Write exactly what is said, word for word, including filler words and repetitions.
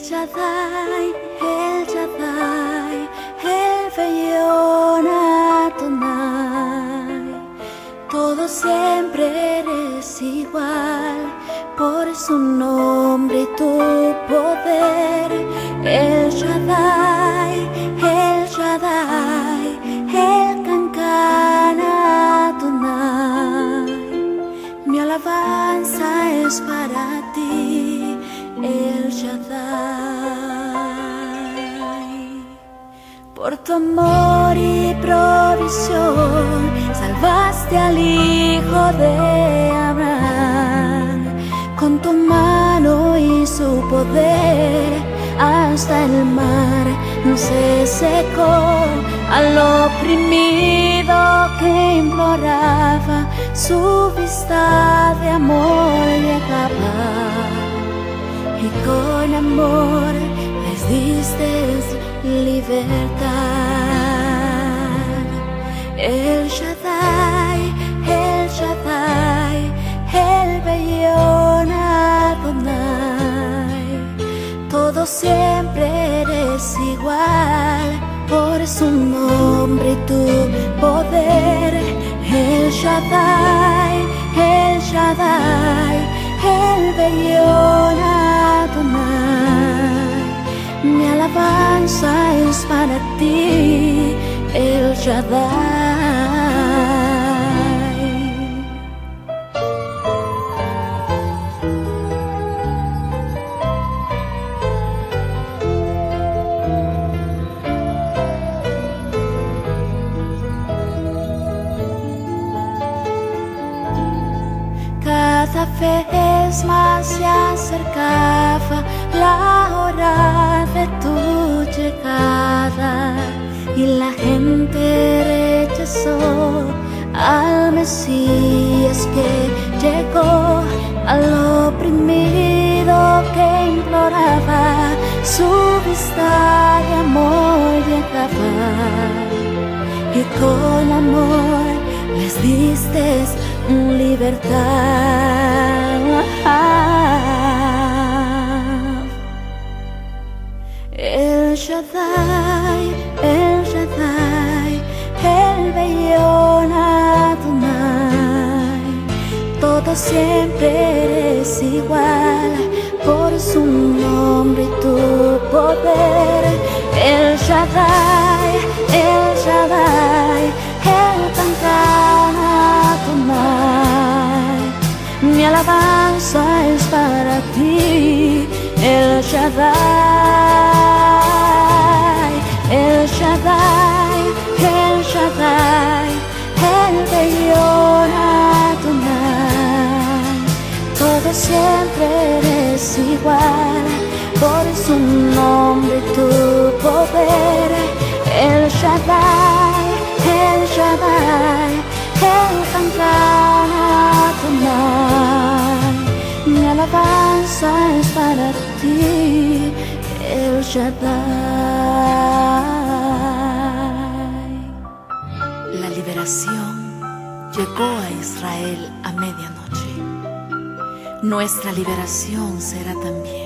Shaddai, El Shaddai, El Elyon Adonai. Todo siempre eres igual, por su nombre y tu poder. El Shaddai, El Shaddai, El Kankan Adonai. Mi alabanza es para ti, El Shaddai. Por tu amor y provisión salvaste al hijo de Abraham. Con tu mano y su poder hasta el mar no se secó. Al oprimido que imploraba, su vista de amor llegaba. Y con amor les diste libertad. El Shaddai, El Shaddai, El Elyon Adonai. Todo siempre eres igual, por su nombre y tu poder. El Shaddai, El Shaddai, El Elyon Adonai. Mi alabanza es para ti, El Shaddai. Cada vez más se acercaba la hora de tu llegada, y la gente rechazó al Mesías que llegó. Al oprimido que imploraba, su vista de amor llegaba. Y con amor les diste libertad. El Shaddai, El Shaddai, El Elyon Adonai. Todo siempre eres igual, por su nombre y tu poder. El Shaddai, El Shaddai, El Kankan Adonai. Mi alabanza es para ti, El Shaddai, El Shaddai, El Shaddai, El Elyon Adonai. Todo siempre eres igual, por su nombre y tu poder. El Shaddai, El Shaddai, El Kankan Adonai. Mi alabanza es para ti, El Shaddai. La liberación llegó a Israel a medianoche. Nuestra liberación será también